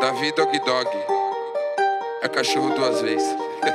Davi Dog Dog. É cachorro duas vezes.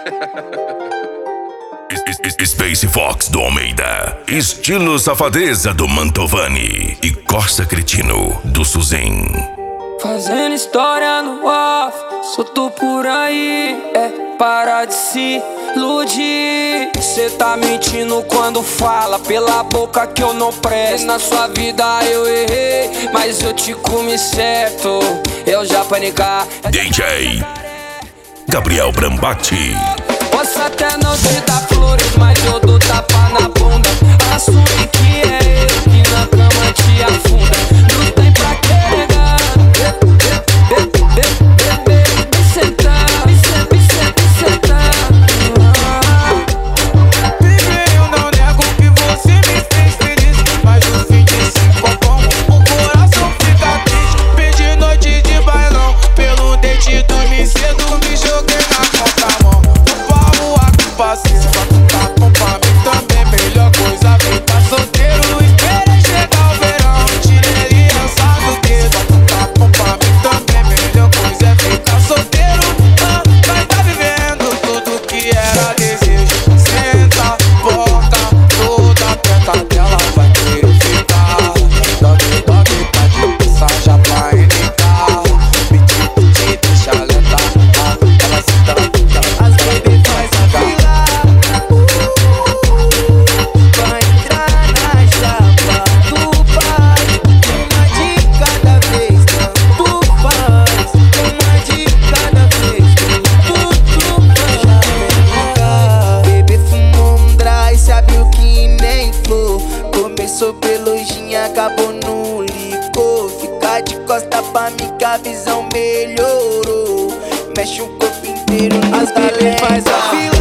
Space Fox do Almeida, estilo Safadeza do Mantovani e Corsa Cretino do Suzin. Fazendo história no off, solto por aí, para de se iludir. Cê tá mentindo quando fala pela boca que eu não presto. Na sua vida eu errei, mas eu te comi certo. Eu já panicar. DJ Gabriel Brambati. Posso até não te dar flores, mas eu dou tapa na bunda. Assume que é eu que na cama te afunda. Não tem pra que negar. Vem sentar, vem sentar. Baby, eu não nego que você me fez feliz, mas no fim desse copão o coração fica triste. Perdi noite de bailão, pelo dente dormi cedo, me joguei na contramão. Passei, só tu tá bom pra mim também. Melhor coisa, vem tá solteiro. Esperei chegar o verão, tirei aliança do dedo. Só tu tá bom pra mim também. Melhor coisa é ficar solteiro. Vai tá vivendo tudo que era desejo. Senta, boca, toda perto dela vai querer ficar. Dog, dog, tá de passagem pra entrar. Pedi, deixa lenta. Ela se dá, as baby faz a fila. Começou pelojinha, acabou no licor. Fica de costa pra mim que a visão melhorou. Mexe o corpo inteiro, as baby faz a fila.